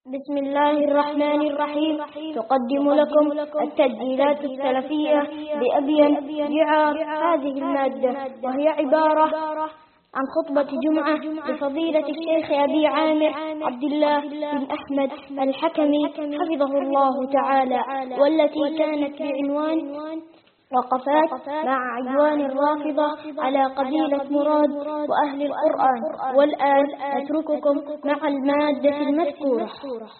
بسم الله الرحمن الرحيم. تقدم لكم التسجيلات السلفية بأبين جعار هذه المادة، وهي عبارة عن خطبة جمعة لفضيلة الشيخ أبي عامر عبد الله بن أحمد الحكمي حفظه الله تعالى، والتي كانت بعنوان وقفات مع عدوان الرافضة على قبيلة مراد وأهل القرآن. والآن أترككم مع المادة المذكورة.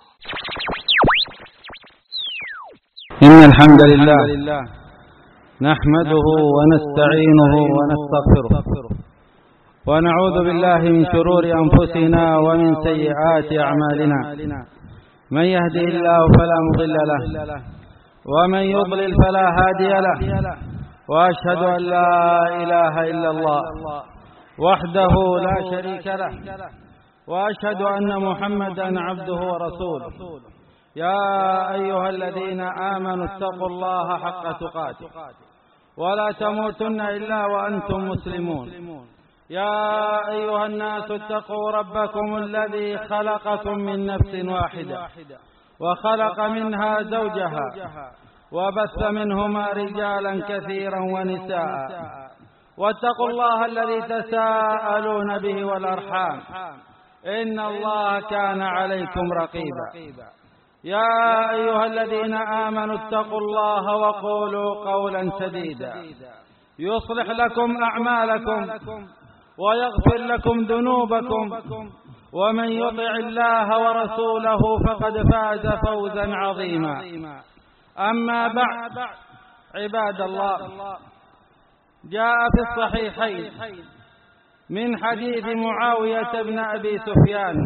إن الحمد لله نحمده ونستعينه ونستغفره ونعوذ بالله من شرور أنفسنا ومن سيئات أعمالنا. من يهده الله فلا مضل له ومن يضلل فلا هادي له، وأشهد أن لا إله إلا الله وحده لا شريك له، وأشهد أن محمدا عبده ورسوله. يا أيها الذين آمنوا اتقوا الله حق تقاته ولا تموتن إلا وأنتم مسلمون. يا أيها الناس اتقوا ربكم الذي خلقكم من نفس واحدة وخلق منها زوجها وبث منهما رجالا كثيرا ونساء، واتقوا الله الذي تساءلون به والأرحام إن الله كان عليكم رقيبا. يا أيها الذين آمنوا اتقوا الله وقولوا قولا سديدا يصلح لكم أعمالكم ويغفر لكم ذنوبكم، ومن يطع الله ورسوله فقد فاز فوزا عظيما. أما بعد، عباد الله، جاء في الصحيحين من حديث معاوية بن أبي سفيان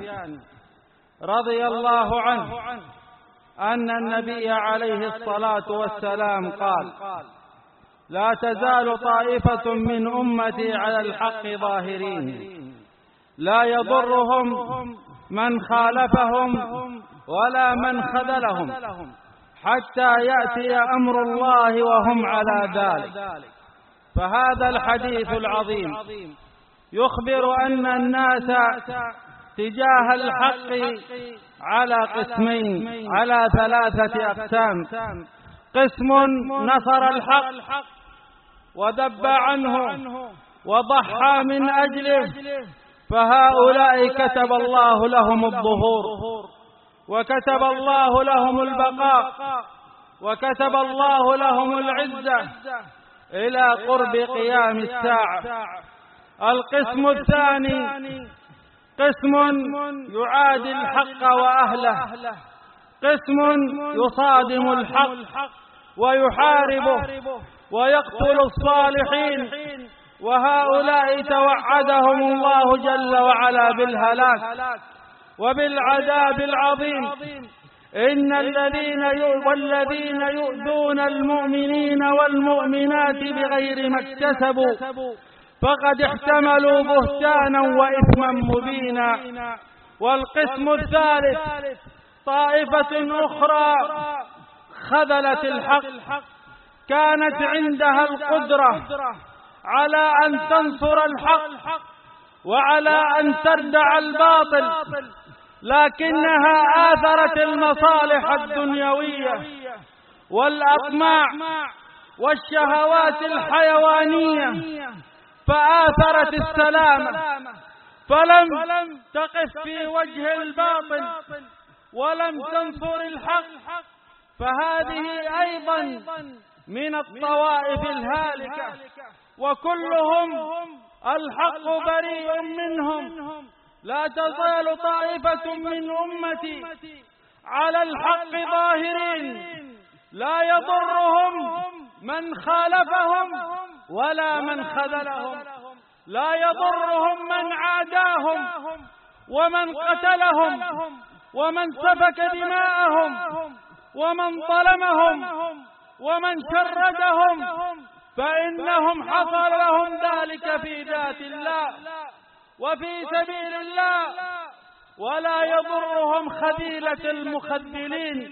رضي الله عنه أن النبي عليه الصلاة والسلام قال: لا تزال طائفة من أمتي على الحق ظاهرين، لا يضرهم من خالفهم ولا من خذلهم حتى يأتي أمر الله وهم على ذلك. فهذا الحديث العظيم يخبر أن الناس تجاه الحق على قسمين، على ثلاثة أقسام: قسم نصر الحق وذب عنه وضحى من أجله، فهؤلاء كتب الله لهم الظهور، وكتب الله لهم البقاء، وكتب الله لهم العزة إلى قرب قيام الساعة. القسم الثاني قسم يعادي الحق وأهله، قسم يصادم الحق ويحاربه ويقتل الصالحين، وهؤلاء توعدهم الله جل وعلا بالهلاك وبالعذاب العظيم. إن والذين يؤذون المؤمنين والمؤمنات بغير ما اكتسبوا فقد احتملوا بهتانا وإثما مبينا. والقسم الثالث طائفة أخرى خذلت الحق، كانت عندها القدرة على أن تنصر الحق وعلى أن تردع الباطل، لكنها آثرت المصالح الدنيوية والأطماع والشهوات الحيوانية، فآثرت السلامة، فلم تقف في وجه الباطل ولم تنصر الحق. فهذه أيضا من الطوائف الهالكة، وكلهم الحق بريء منهم. لا تزال طائفة من أمتي على الحق ظاهرين، لا يضرهم من خالفهم ولا من خذلهم، لا يضرهم من عاداهم ومن قتلهم ومن سفك دماءهم ومن ظلمهم ومن شردهم، فإنهم حصل لهم ذلك في ذات الله وفي سبيل الله. ولا يضرهم خذيلة المخذلين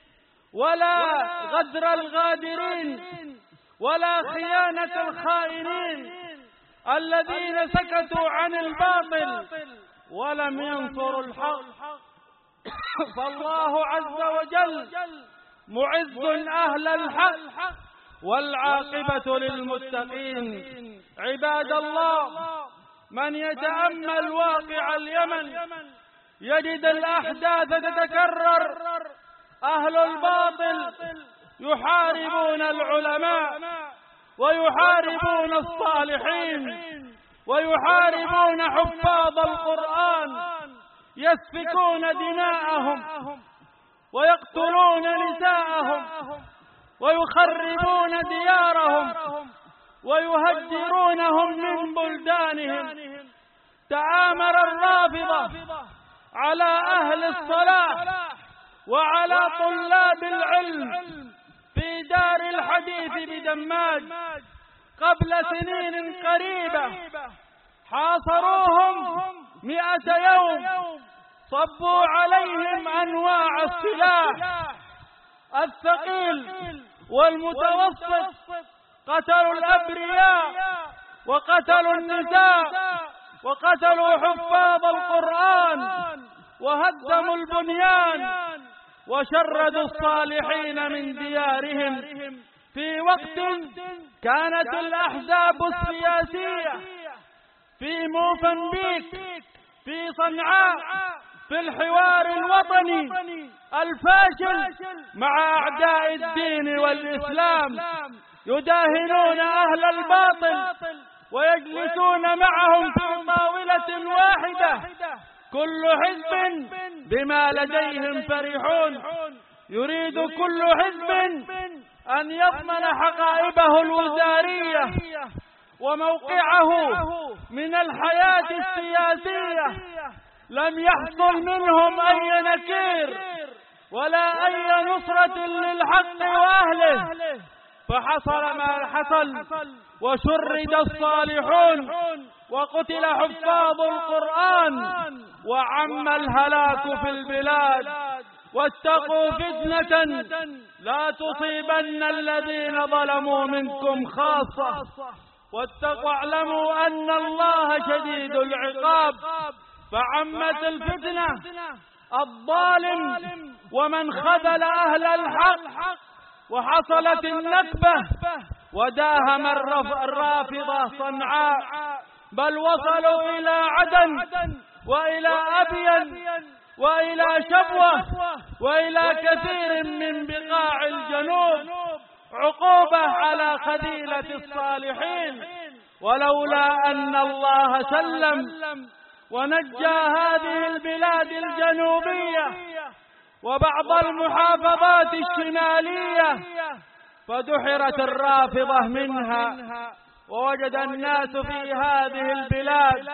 ولا غدر الغادرين ولا خيانة الخائنين الذين سكتوا عن الباطل ولم ينصروا الحق. فالله عز وجل معز أهل الحق والعاقبة للمتقين. عباد الله، من يتأمل واقع اليمن يجد الأحداث تتكرر. أهل الباطل يحاربون العلماء ويحاربون الصالحين ويحاربون حفاظ القرآن، يسفكون دماءهم ويقتلون نساءهم ويخربون ديارهم ويهجرونهم من بلدانهم. تآمر الرافضة على أهل الصلاح وعلى طلاب العلم في دار الحديث بدماج قبل سنين قريبة، حاصروهم 100 يوم، صبوا عليهم أنواع السلاح الثقيل والمتوسط، قتلوا الأبرياء وقتلوا النساء وقتلوا حفاظ القرآن وهدموا البنيان وشردوا الصالحين من ديارهم في وقت كانت الأحزاب السياسية في موزمبيق، في صنعاء، في الحوار الوطني الفاشل مع أعداء الدين والإسلام، يداهنون أهل الباطل ويجلسون معهم في طاولة واحدة، كل حزب بما لديهم فرحون. يريد كل حزب أن يضمن حقائبه الوزارية وموقعه من الحياة السياسية. لم يحصل منهم أي نكير ولا أي نصرة للحق وأهله، فحصل ما حصل وشرد الصالحون وقتل حفاظ القرآن وعم الهلاك في البلاد. واتقوا فتنة لا تصيبن الذين ظلموا منكم خاصة، واتقوا اعلموا أن الله شديد العقاب. فعمت الفتنة، الظالم ومن خذل أهل الحق، وحصلت النكبة وداهم الرافضة صنعاء، بل وصلوا إلى عدن وإلى أبين وإلى شبوة وإلى كثير من بقاع الجنوب، عقوبة على خذيلة الصالحين. ولولا أن الله سلم ونجى هذه البلاد الجنوبية وبعض المحافظات الشمالية فدحرت الرافضة منها، ووجد الناس في هذه البلاد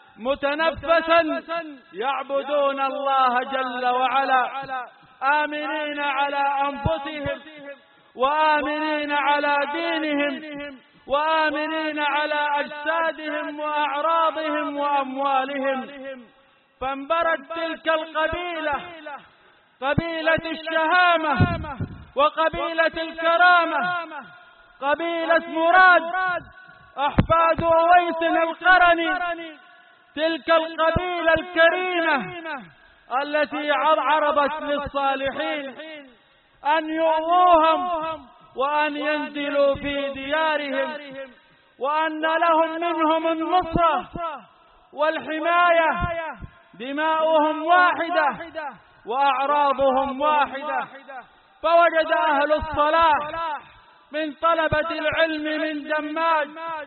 متنفسا يعبدون الله جل وعلا، آمنين على أنفسهم وآمنين على دينهم وآمنين على أجسادهم وأعراضهم وأموالهم. فانبرت تلك القبيلة، قبيلة الشهامة وقبيلة الكرامة، قبيلة مراد أحفاد أويس القرني، تلك القبيلة الكريمة التي عرضت للصالحين أن يؤوهم وأن ينزلوا في ديارهم، وأن لهم منهم النصرة والحماية. دماؤهم واحدة وأعراضهم واحدة. فوجد أهل الصلاح من طلبة العلم من دماج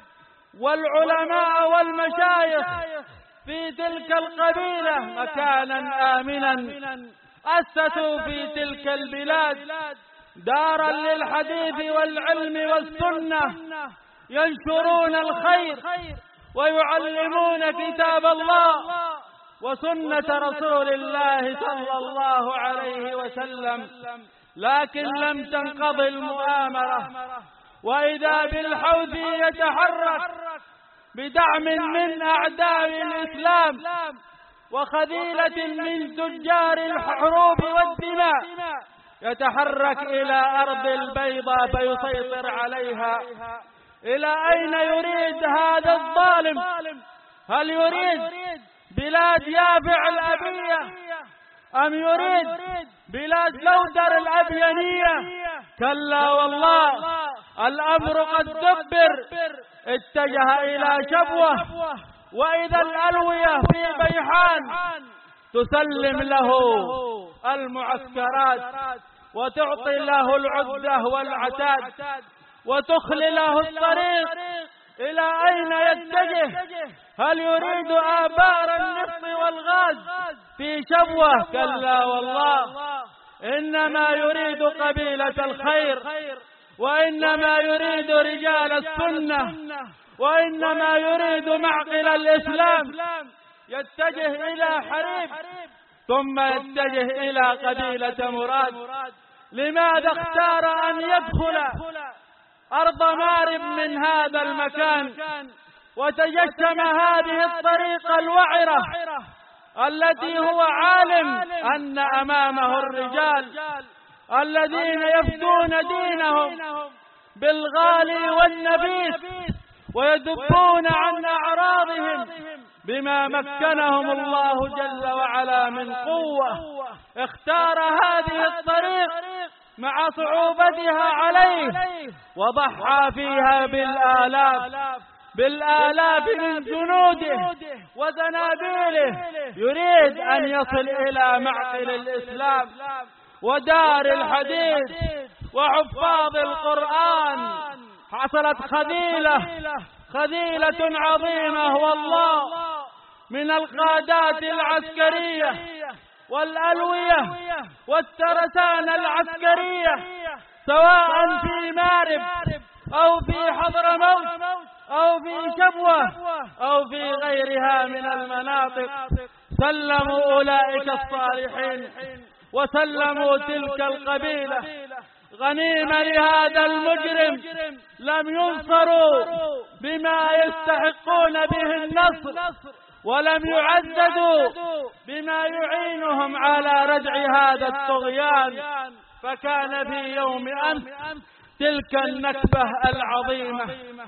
والعلماء والمشايخ في تلك القبيلة مكانا آمنا، أسسوا في تلك البلاد دارا للحديث والعلم والسنة، ينشرون الخير ويعلمون كتاب الله وسنة رسول الله صلى الله عليه وسلم. لكن لم تنقضي المؤامرة، وإذا بالحوثي يتحرك بدعم من أعداء الإسلام وخذيلة من تجار الحروب والدماء، يتحرك إلى أرض البيضاء فيسيطر عليها. إلى أين يريد هذا الظالم؟ هل يريد بلاد يافع الأبية أم يريد بلاد لودر الأبينية؟ كلا والله، الأمر قد دبر، اتجه إلى شبوة، وإذا الألوية في بيحان تسلم له المعسكرات وتعطي له العدة والعتاد وتخلي له الطريق. إلى أين يتجه؟ هل يريد آبار النفط والغاز في شبوة؟ كلا والله، إنما يريد قبيلة الخير، وإنما يريد رجال السنة، وإنما يريد معقل الإسلام. يتجه إلى حريب ثم يتجه إلى قبيلة مراد. لماذا اختار أن يدخل أرض مارب من هذا المكان وتجشم هذه الطريقة الوعرة التي هو عالم أن أمامه الرجال الذين يفدون دينهم بالغالي والنبيس ويدبون عن أعراضهم بما مكنهم الله جل وعلا من قوة؟ اختار هذه الطريق مع صعوبتها عليه وضحى فيها بالآلاف من جنوده وزنابيله، يريد أن يصل إلى معقل الإسلام ودار الحديث وحفاظ القرآن. حصلت خذيلة عظيمة والله من القادات العسكرية والألوية والترسانة العسكرية، سواء في مارب أو في حضرموت أو في شبوة أو في غيرها من المناطق. سلموا أولئك الصالحين وسلموا تلك القبيلة غنيمة لهذا المجرم. لم ينصروا بما يستحقون به النصر، ولم يعددوا بما يعينهم على ردع هذا الطغيان. فكان في يوم أمس تلك النكبة العظيمة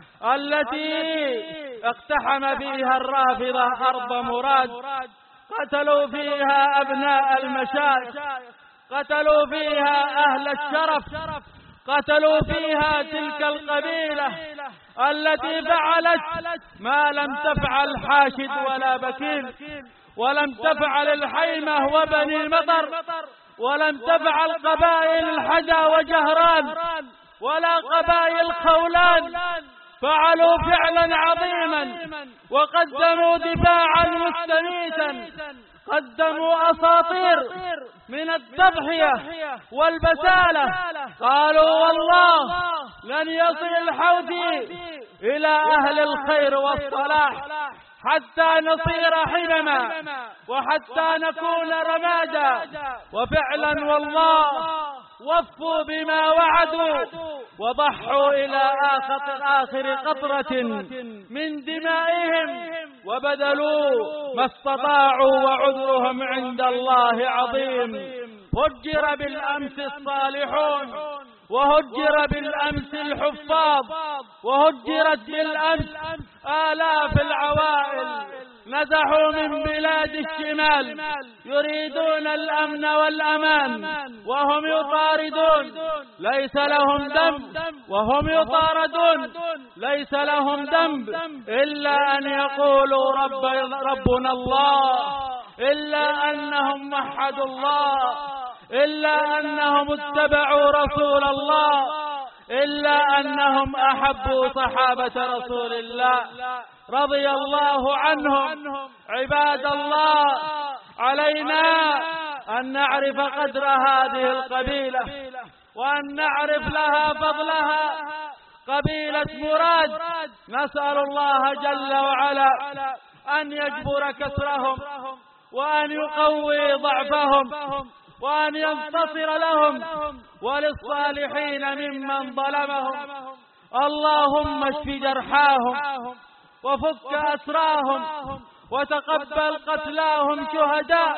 التي اقتحم فيها الرافضة أرض مراد، قتلوا فيها أبناء المشايخ، قتلوا فيها أهل الشرف، قتلوا فيها تلك القبيلة التي فعلت ما لم تفعل حاشد ولا بكير، ولم تفعل الحيمة وبني مطر، ولم تفعل قبائل الحجا وجهران، ولا قبائل خولان. فعلوا فعلا عظيما وقدموا دفاعا مستميتا، قدموا أساطير من التضحية والبسالة. قالوا والله لن يصل الحوثي إلى أهل الخير والصلاح حتى نصير حمما وحتى نكون رمادا. وفعلا والله وفوا بما وعدوا وضحوا إلى آخر قطرة من دمائهم وبذلوا ما استطاعوا، وعذرهم عند الله عظيم. هجر بالأمس الصالحون، وهجر بالأمس الحفاظ، وهجرت بالأمس آلاف العوائل نزحوا من بلاد الشمال يريدون الأمن والأمان، وهم يطاردون ليس لهم ذنب، وهم يطاردون ليس لهم ذنب إلا أن يقولوا ربنا الله، إلا أنهم وحدوا الله، إلا أنهم اتبعوا رسول الله، إلا أنهم أحبوا صحابة رسول الله رضي الله عنهم. عباد الله، علينا أن نعرف قدر هذه القبيلة وأن نعرف لها فضلها. قبيلة مراد نسأل الله جل وعلا أن يجبر كسرهم وأن يقوي ضعفهم وأن ينتصر لهم وللصالحين ممن ظلمهم. اللهم اشف جرحاهم وفك أسراهم وتقبل قتلاهم شهداء.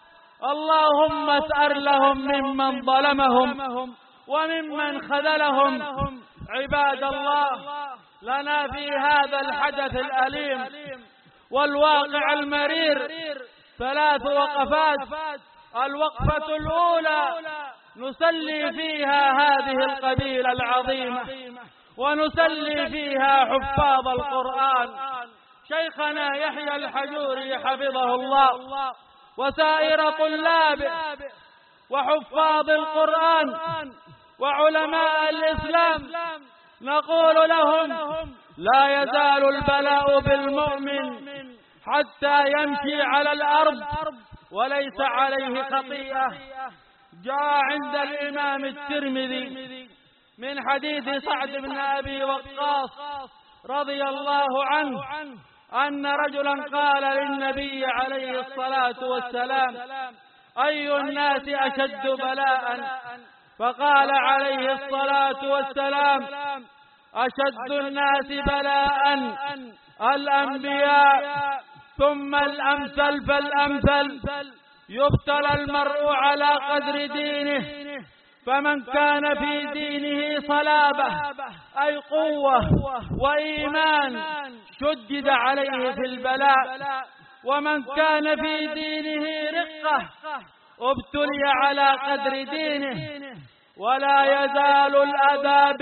اللهم اسأر لهم ممن ظلمهم وممن خذلهم. عباد الله، لنا في هذا الحدث الأليم والواقع المرير 3 وقفات الوقفة الأولى نسلي فيها هذه القبيلة العظيمة، ونسلي فيها حفاظ القرآن، شيخنا يحيى الحجوري حفظه الله، وسائر طلابه وحفاظ القرآن وعلماء الإسلام، نقول لهم: لا يزال البلاء بالمؤمن حتى يمشي على الأرض وليس عليه خطيئة. جاء عند الإمام الترمذي من حديث سعد بن أبي وقاص رضي الله عنه أن رجلا قال للنبي عليه الصلاة والسلام: أي الناس أشد بلاء؟ فقال عليه الصلاة والسلام: أشد الناس بلاء الأنبياء، ثم الأمثل فالأمثل، يبتلى المرء على قدر دينه، فمن كان في دينه صلابة أي قوة وإيمان شدد عليه في البلاء، ومن كان في دينه رقة ابتلي على قدر دينه. ولا يزال الأذى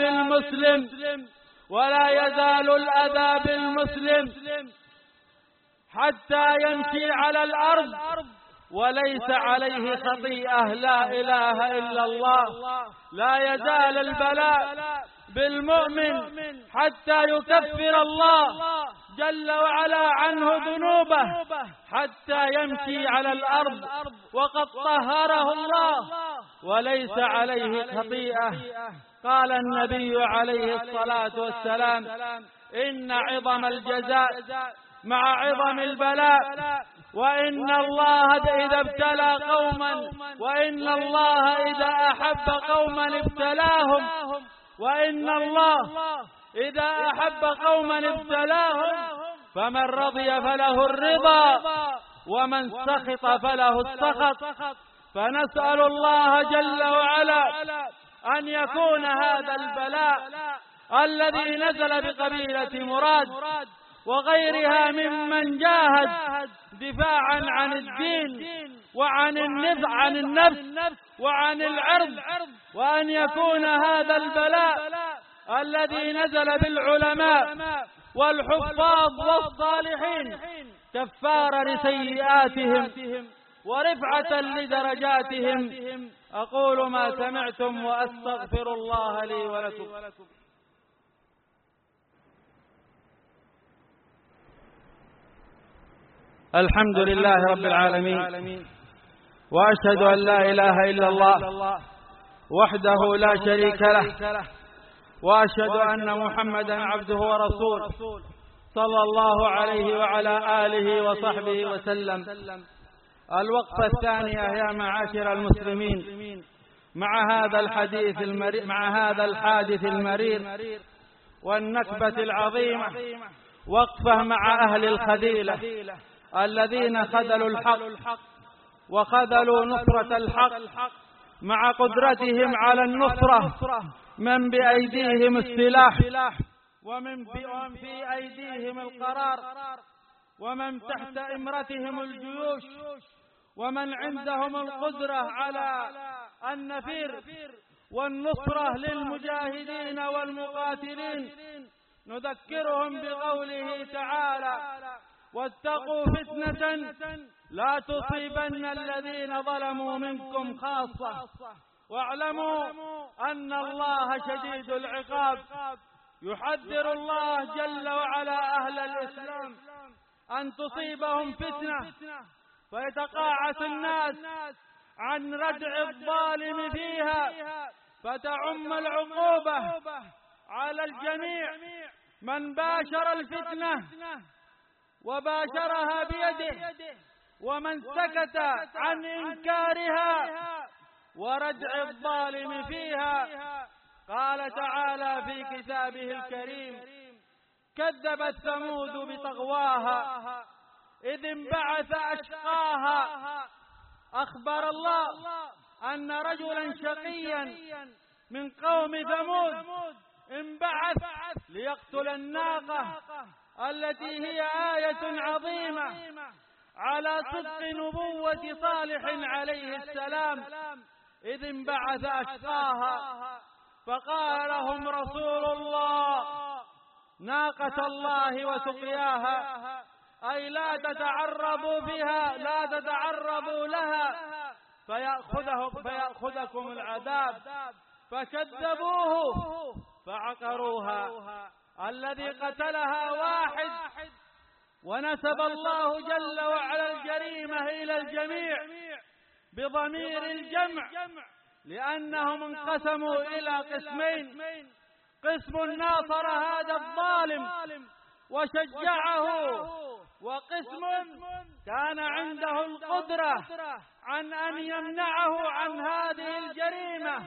بالمسلم حتى يمشي على الأرض وليس عليه خطيئة. لا إله إلا الله. لا يزال البلاء بالمؤمن حتى يكفر الله جل وعلا عنه ذنوبه، حتى يمشي على الأرض وقد طهره الله وليس عليه خطيئة. قال النبي عليه الصلاة والسلام: إن عظم الجزاء مع عظم البلاء، وإن الله إذا ابتلى قوما، وإن الله إذا أحب قوما ابتلاهم، وإن الله إذا أحب قوما ابتلاهم، فمن رضي فله الرضا، ومن سخط فله السخط. فنسأل الله جل وعلا أن يكون هذا البلاء الذي نزل بقبيلة مراد وغيرها ممن جاهد دفاعا عن الدين وعن النفس وعن العرض، وأن يكون هذا البلاء الذي نزل بالعلماء والحفاظ والصالحين كفارة لسيئاتهم ورفعة لدرجاتهم. أقول ما سمعتم وأستغفر الله لي ولكم. الحمد لله رب العالمين، وأشهد أن لا إله إلا الله وحده لا شريك له، وأشهد أن محمدا عبده ورسوله صلى الله عليه وعلى آله وصحبه وسلم. الوقفة الثانية يا معاشر المسلمين مع هذا الحادث المرير والنكبة العظيمة، وقفة مع أهل الخذيلة الذين خذلوا الحق وخذلوا نصرة الحق مع قدرتهم على النصرة، من بأيديهم السلاح، ومن في أيديهم القرار، ومن تحت إمرتهم الجيوش، ومن عندهم القدرة على النفير والنصرة للمجاهدين والمقاتلين. نذكرهم بقوله تعالى: واتقوا فتنة لا تصيبن الذين ظلموا منكم خاصة، واعلموا أن الله شديد العقاب. يحذر الله جل وعلا أهل الإسلام أن تصيبهم فتنة فيتقاعس الناس عن ردع الظالم فيها، فتعم العقوبة على الجميع. من باشر الفتنة وباشرها بيده، ومن سكت عن إنكارها وردع الظالم فيها. قال تعالى في كتابه الكريم: كذبت ثمود بطغواها إذ انبعث أشقاها. أخبر الله أن رجلا شقيا من قوم ثمود انبعث ليقتل الناقة التي هي آية عظيمة على صدق نبوة صالح عليه السلام إذ انبعث أشقاها، فقال لهم رسول الله: ناقة الله وسقياها، أي لا تتعرضوا بها، لا تتعرضوا لها فيأخذكم العذاب. فكذبوه فعقروها. الذي قتلها واحد، ونسب الله جل وعلا الجريمة إلى الجميع بضمير الجمع، لأنهم انقسموا إلى قسمين: قسم ناصر هذا الظالم وشجعه، وقسم كان عنده القدرة عن أن يمنعه عن هذه الجريمة،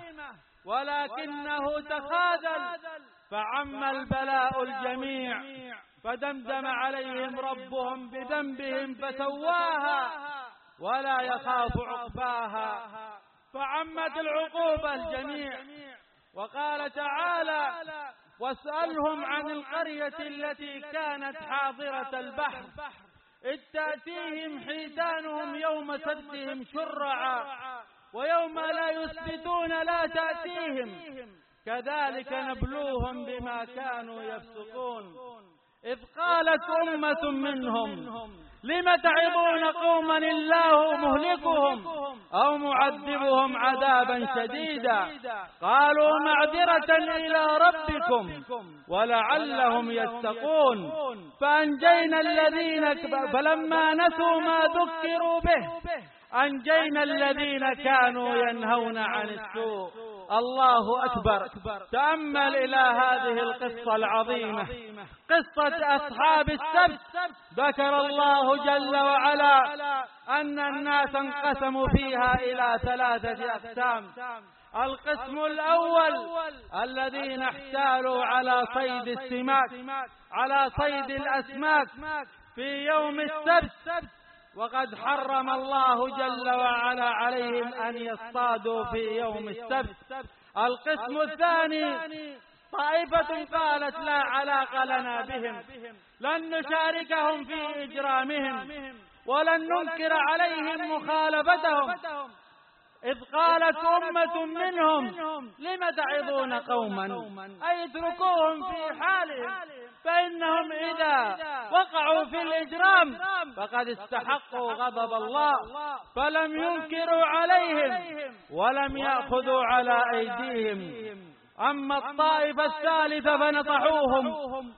ولكنه تخاذل فعم البلاء الجميع، فدمدم عليهم ربهم بذنبهم فسواها ولا يخاف عقباها، فعمت العقوبة الجميع. وقال تعالى: واسألهم عن القرية التي كانت حاضرة البحر إذ تأتيهم حيتانهم يوم سدهم شرعا ويوم لا يثبتون لا تأتيهم كذلك نبلوهم بما كانوا يفسقون. إذ قالت أمة منهم لم تعظون قوما الله مهلكهم أو معذبهم عذابا شديدا قالوا معذرة إلى ربكم ولعلهم يتقون. فأنجينا الذين فلما نسوا ما ذكروا به أنجينا الذين كانوا ينهون عن السوء. الله أكبر. تأمل إلى هذه القصة العظيمة، قصة أصحاب السبت. ذكر الله جل وعلا أن الناس انقسموا فيها إلى 3 أقسام. القسم الأول الذين احتالوا على صيد السمك، على صيد الأسماك في يوم السبت، وقد حرم الله جل وعلا عليهم أن يصطادوا في يوم السبت. القسم الثاني طائفة قالت لا علاقة لنا بهم، لن نشاركهم في إجرامهم ولن ننكر عليهم مخالفتهم. إذ قالت أمة منهم لم تعظون قوما، أي اتركوهم في حالهم، فإنهم إذا وقعوا في الإجرام فقد استحقوا غضب الله، فلم ينكروا عليهم ولم يأخذوا على أيديهم. أما الطائفة الثالثة فنصحوهم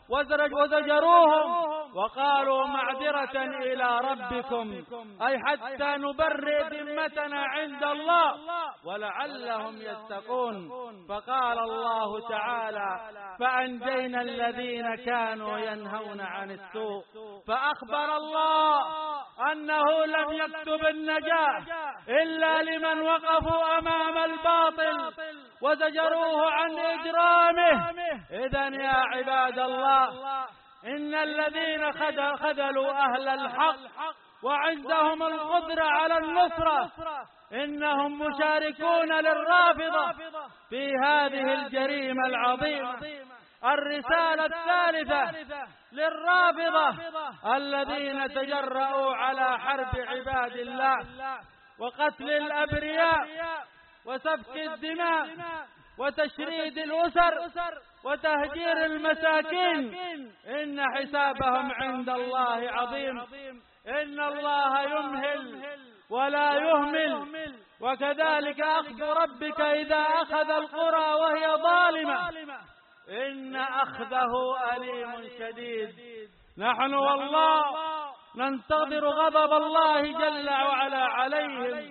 وزجروهم وقالوا معذرة إلى ربكم، أي حتى نبرئ ذمتنا عند الله ولعلهم يتقون. فقال الله تعالى: فأنجينا الذين كانوا ينهون عن السوء. فأخبر الله أنه لم يكتب النجاة إلا لمن وقفوا أمام الباطل وزجروه عن إجرامه. إذن يا عباد الله، إن الذين خذلوا أهل الحق وعندهم القدرة على النصرة إنهم مشاركون للرافضة في هذه الجريمة العظيمة. الرسالة الثالثة للرافضة الذين تجرؤوا على حرب عباد الله وقتل الأبرياء وسفك الدماء وتشريد الأسر وتهجير المساكين، إن حسابهم عند الله عظيم. إن الله يمهل ولا يهمل، وكذلك أخذ ربك إذا أخذ القرى وهي ظالمة إن أخذه أليم شديد. نحن والله ننتظر غضب الله جل وعلا عليهم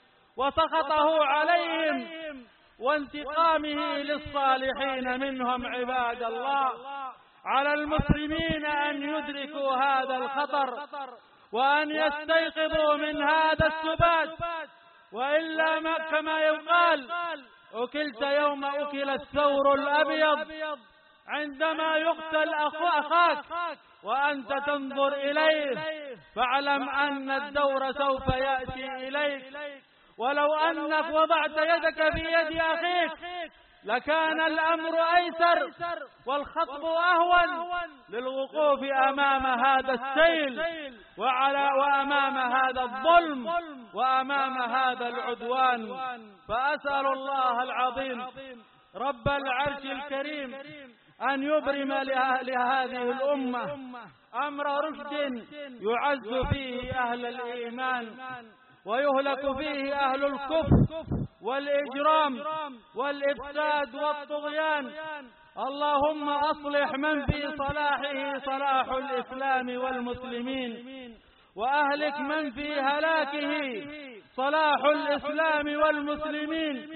وسخطه عليهم وانتقامه للصالحين منهم. عباد الله، على المسلمين أن يدركوا هذا الخطر وأن يستيقظوا من هذا السبات، وإلا ما كما يقال: أكلت يوم أكل الثور الأبيض. عندما يقتل أخاك وأنت تنظر إليه فاعلم أن الدور سوف يأتي إليك. ولو أنك وضعت يدك في يد أخيك لكان الأمر أيسر والخطب أهون للوقوف أمام هذا السيل وأمام هذا الظلم وأمام هذا العدوان. فأسأل الله العظيم رب العرش الكريم أن يبرم لهذه الأمة أمر رشد يعز فيه أهل الإيمان ويهلك فيه أهل الكفر والإجرام والإفساد والطغيان. اللهم أصلح من في صلاحه صلاح الإسلام والمسلمين، وأهلك من في هلاكه صلاح الإسلام والمسلمين.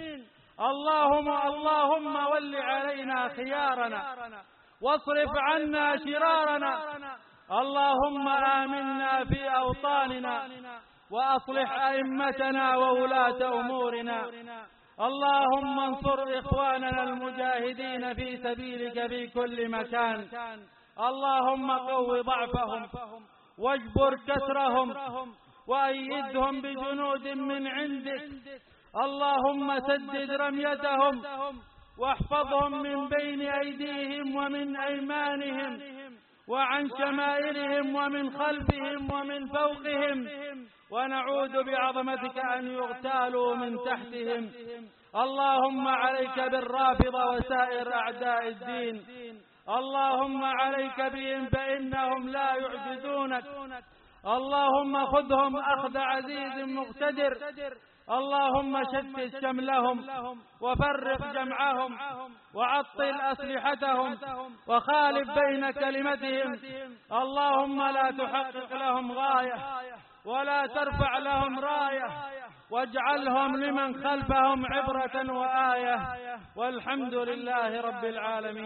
اللهم ول علينا خيارنا واصرف عنا شرارنا. اللهم آمنا في أوطاننا وأصلح أئمتنا وولاة أمورنا. اللهم انصر إخواننا المجاهدين في سبيلك في كل مكان. اللهم قو ضعفهم واجبر كسرهم وأيدهم بجنود من عندك. اللهم سدد رميتهم واحفظهم من بين أيديهم ومن أيمانهم وعن شمائلهم ومن خلفهم ومن فوقهم، ونعوذ بعظمتك أن يغتالوا من تحتهم. اللهم عليك بالرافضة وسائر أعداء الدين. اللهم عليك بهم فإنهم لا يعجزونك. اللهم خذهم أخذ عزيز مقتدر. اللهم شتت شملهم وفرق جمعهم وعطل أسلحتهم وخالف بين كلمتهم. اللهم لا تحقق لهم غاية ولا ترفع لهم راية، واجعلهم لمن خلفهم عبرة وآية. والحمد لله رب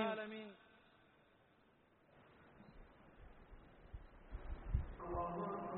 العالمين.